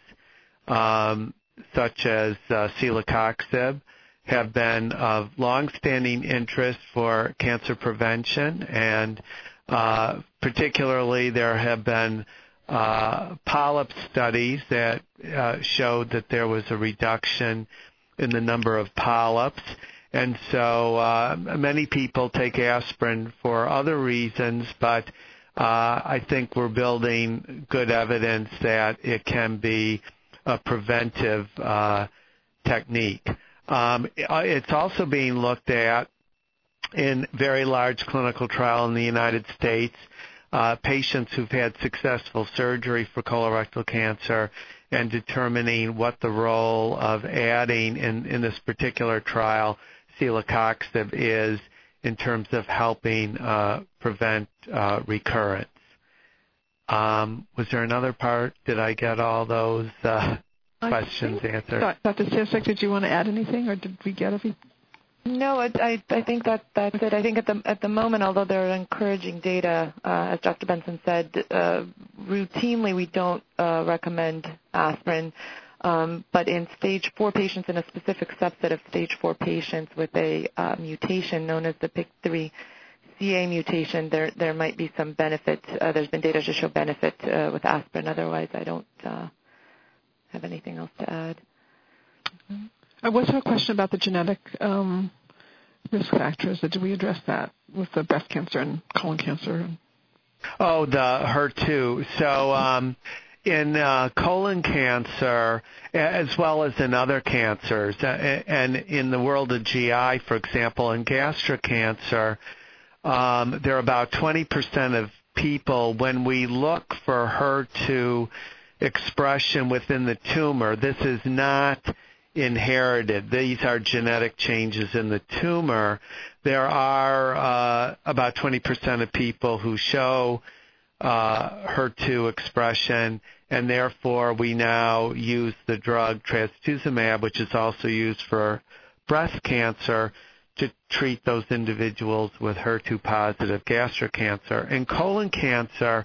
such as celecoxib, have been of long-standing interest for cancer prevention, and Particularly, there have been polyp studies that showed that there was a reduction in the number of polyps. And so many people take aspirin for other reasons, but I think we're building good evidence that it can be a preventive technique. It's also being looked at in very large clinical trial in the United States, patients who've had successful surgery for colorectal cancer and determining what the role of adding in this particular trial celecoxib is in terms of helping prevent recurrence. Was there another part? Did I get all those questions answered? Dr. Sirsak, did you want to add anything, or did we get everything? No, I think that's it. I think at the moment, although there are encouraging data, as Dr. Benson said, routinely we don't recommend aspirin. But in stage 4 patients, in a specific subset of stage 4 patients with a mutation known as the PIK3CA mutation, there might be some benefit. There's been data to show benefit with aspirin. Otherwise, I don't have anything else to add. I was a question about the genetic risk factors. Did we address that with the breast cancer and colon cancer? Oh, the HER2. So in colon cancer, as well as in other cancers, and in the world of GI, for example, in gastric cancer, there are about 20% of people, when we look for HER2 expression within the tumor, this is not inherited. These are genetic changes in the tumor. There are about 20% of people who show HER2 expression, and therefore we now use the drug trastuzumab, which is also used for breast cancer, to treat those individuals with HER2-positive gastric cancer. In colon cancer,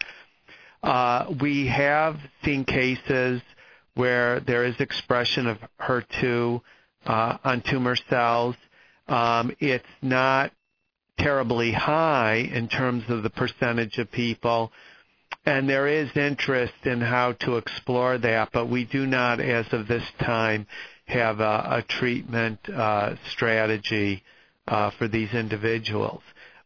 we have seen cases where there is expression of HER2 on tumor cells. It's not terribly high in terms of the percentage of people, and there is interest in how to explore that, but we do not, as of this time, have a treatment strategy for these individuals.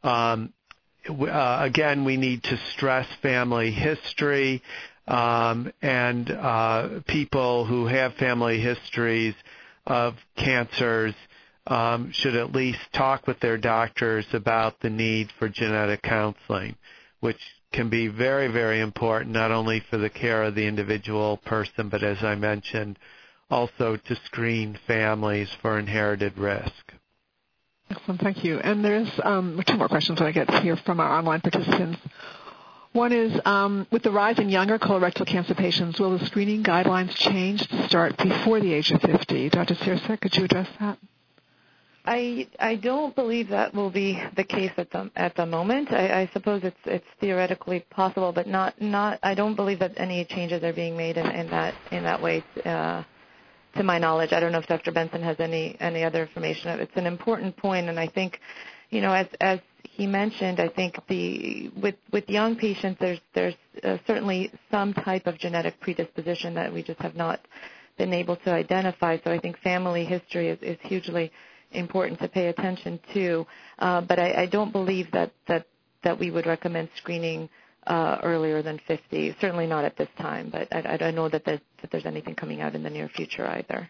Again, we need to stress family history, and people who have family histories of cancers should at least talk with their doctors about the need for genetic counseling, which can be very, very important, not only for the care of the individual person, but as I mentioned, also to screen families for inherited risk. Excellent, thank you. And there's 2 more questions that I get here from our online participants. One is, with the rise in younger colorectal cancer patients, will the screening guidelines change to start before the age of 50? Dr. Sirsak, could you address that? I don't believe that will be the case at the moment. I suppose it's theoretically possible, but not. I don't believe that any changes are being made in that way. To my knowledge, I don't know if Dr. Benson has any other information. It's an important point, and I think, as he mentioned, I think with young patients, there's certainly some type of genetic predisposition that we just have not been able to identify. So I think family history is hugely important to pay attention to. But I don't believe that we would recommend screening earlier than 50. Certainly not at this time. But I don't know that there's anything coming out in the near future either.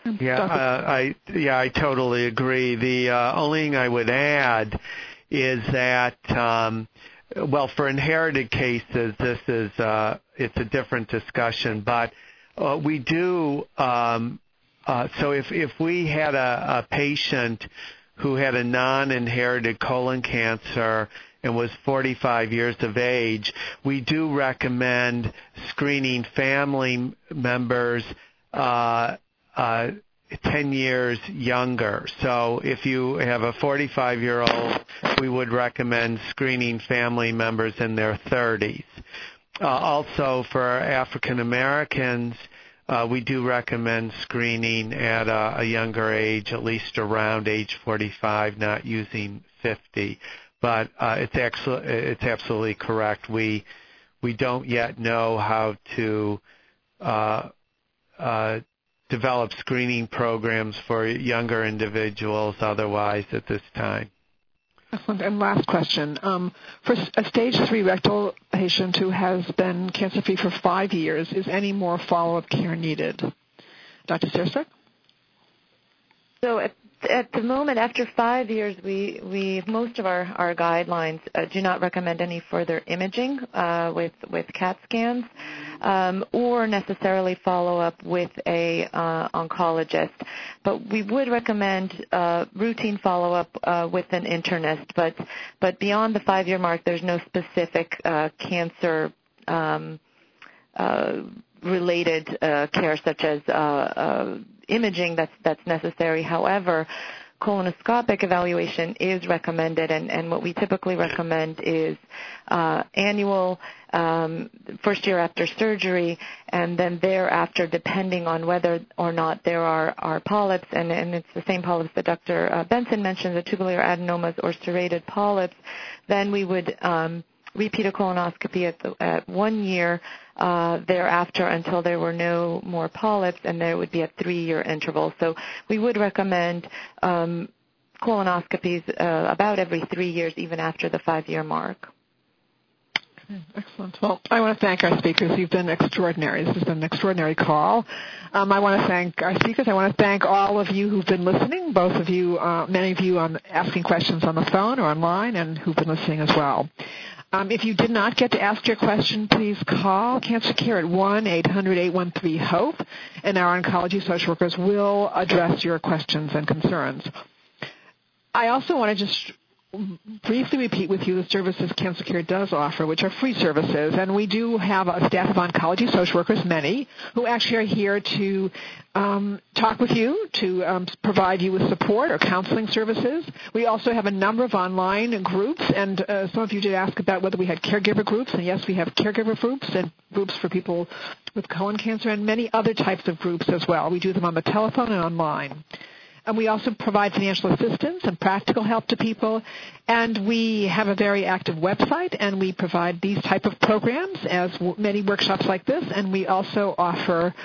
I totally agree. The only thing I would add is that, for inherited cases, this is it's a different discussion. But we do. So if we had a patient who had a non-inherited colon cancer and was 45 years of age, we do recommend screening family members 10 years younger. So if you have a 45-year-old, we would recommend screening family members in their 30s. Also, for African Americans, we do recommend screening at a younger age, at least around age 45, not using 50. but it's absolutely correct. We don't yet know how to develop screening programs for younger individuals otherwise at this time. Excellent. And last question. For a stage 3 rectal patient who has been cancer-free for 5 years, is any more follow-up care needed? Dr. Sirsak? So at the moment, after 5 years, most of our guidelines do not recommend any further imaging with CAT scans or necessarily follow up with a oncologist. But we would recommend routine follow up with an internist. But beyond the 5-year mark, there's no specific cancer related care such as imaging that's necessary. However, colonoscopic evaluation is recommended, and what we typically recommend is annual, first year after surgery, and then thereafter, depending on whether or not there are polyps, and it's the same polyps that Dr. Benson mentioned, the tubular adenomas or serrated polyps, then we would repeat a colonoscopy at 1 year thereafter until there were no more polyps, and there would be a 3-year interval. So we would recommend colonoscopies about every 3 years, even after the 5-year mark. Excellent. Well, I want to thank our speakers. You've been extraordinary. This has been an extraordinary call. I want to thank our speakers. I want to thank all of you who've been listening, both of you, many of you on asking questions on the phone or online, and who've been listening as well. If you did not get to ask your question, please call Cancer Care at 1-800-813-HOPE, and our oncology social workers will address your questions and concerns. I also want to just briefly repeat with you the services Cancer Care does offer, which are free services, and we do have a staff of oncology social workers, many, who actually are here to talk with you, to provide you with support or counseling services. We also have a number of online groups, and some of you did ask about whether we had caregiver groups, and yes, we have caregiver groups and groups for people with colon cancer and many other types of groups as well. We do them on the telephone and online. And we also provide financial assistance and practical help to people. And we have a very active website, and we provide these type of programs as many workshops like this. And we also offer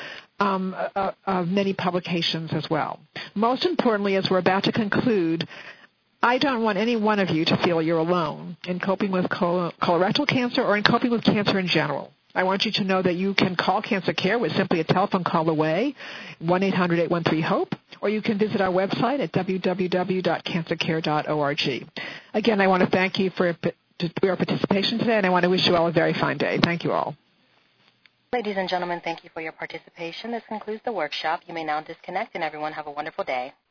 many publications as well. Most importantly, as we're about to conclude, I don't want any one of you to feel you're alone in coping with colorectal cancer or in coping with cancer in general. I want you to know that you can call Cancer Care. We're simply a telephone call away, 1-800-813-HOPE, or you can visit our website at www.cancercare.org. Again, I want to thank you for your participation today, and I want to wish you all a very fine day. Thank you all. Ladies and gentlemen, thank you for your participation. This concludes the workshop. You may now disconnect, and everyone have a wonderful day.